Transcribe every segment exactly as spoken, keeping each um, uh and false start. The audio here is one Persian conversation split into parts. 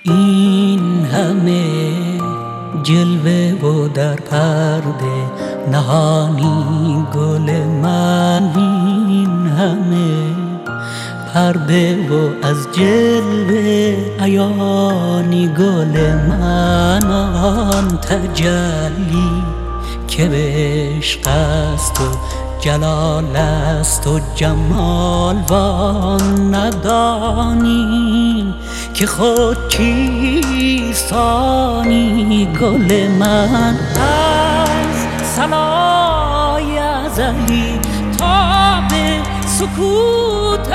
این همه جلوه و در پرده نهانی گل من، این همه پرده و از جلوه عیانی گل من، آن تجلی که به عشق است و جلال است و جمال، وان ندانیم که خود چیست آنی گل من. از صلای ازلی تا به سکوت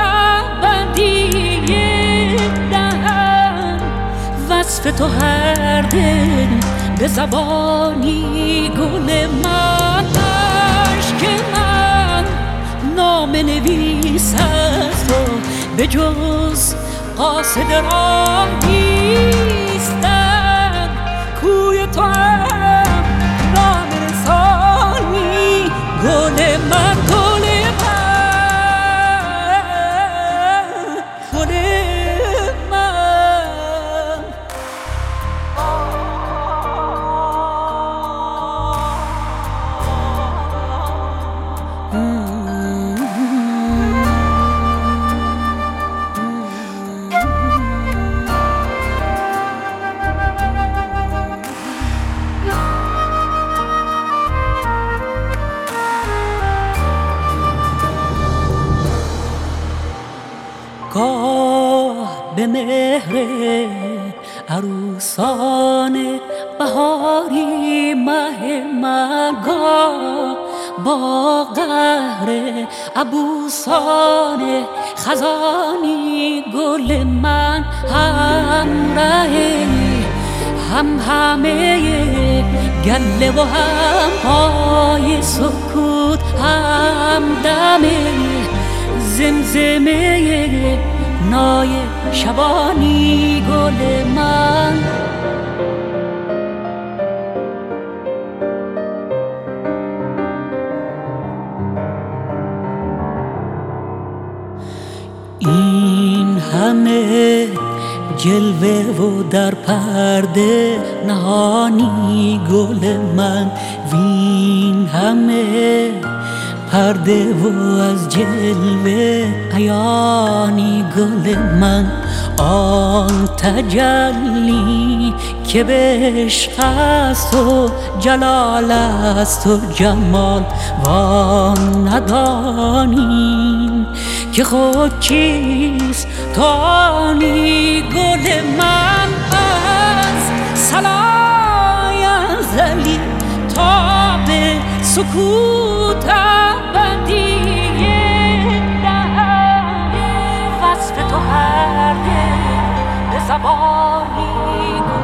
ابدی دهن، وصف تو هر دل به زبانی گل من. عشق من نام نویس است و به جز قاصد راه نیستم، کوی تو هم نام رسانی گل من. گل من گل من گاه به مهر عروسان بهاری مه من، گاه با قهر عبوسان خزانی گل من. همراه هم همه گله و هم پای سکوت، هم دم زمزمه نای شبانی گل من. این همه جلوه و در پرده نهانی گل من، وین همه پرده و از جلوه عیانی گل من. آن تجلی که به عشق است و جلال است و جمال، وان ندانیم که خود چیست تانی گل من. از صلای ازلی تا به سکوت ابدی دهن، وصف تو هر دل به زبانی